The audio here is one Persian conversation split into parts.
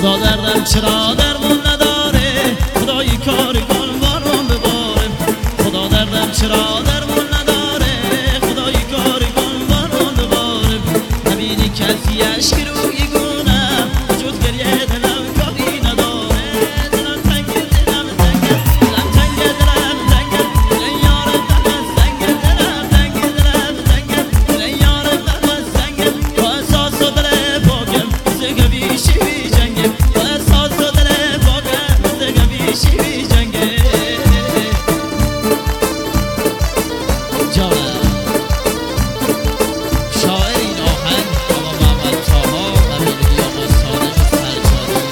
خدا دردم چرا درمون نداره، خدایی کاری کن بارون بباره. خدا دردم چرا درمون نداره، خدایی کاری کن بارون بباره. نبینی کسی اشک روی گونم، وجود گریه دلم کاری نداره. دلم تنگه دلم تنگه دلم تنگه دلم تنگه دل یار دلم سنگه دلم تنگه دلم تنگه دل یار دلم سنگه. با احساس و دل پاکم زگوی شیوی جنگه، با احساس و دل پاکم زگوی شیوی جنگه. جانم شاعر این آهنگ آقا محمد طاها و ملودی آقا صادق فرجادی.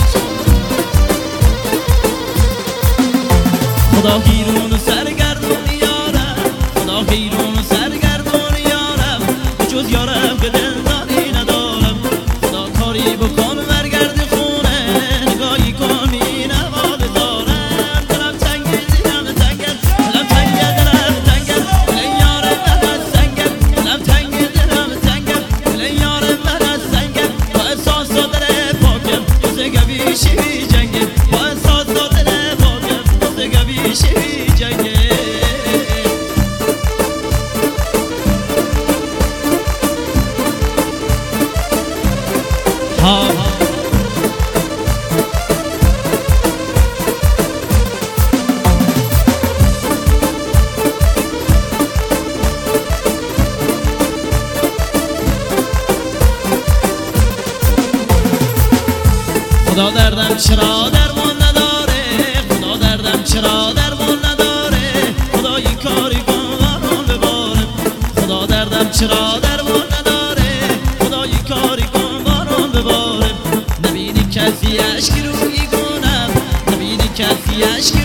خدا گیرون و سرگردون یارم، خدا گیرون و سرگردون یارم، جز یارم که دلداری ندارم. خدا کاری بکن برگرد خونه، نگاهی کن این هوا بذارم. دلم تنگه دلم تنگه دلم تنگه دلم تنگه دل یار من از سنگه، دلم تنگه دلم تنگه دل یار من از سنگه. با احساس و دل پاکم زگوی شیوی جنگه، با احساس و دل پاکم زگوی شیوی جنگه. خدا دردم چرا درمون نداره، خدا دردم چرا درمون نداره، خدایی کاری کن بارون بباره. خدا دردم چرا درمون نداره، خدایی کاری کن بارون بباره. نبینی کسی اشک روی گونم، نبینی کسی اشک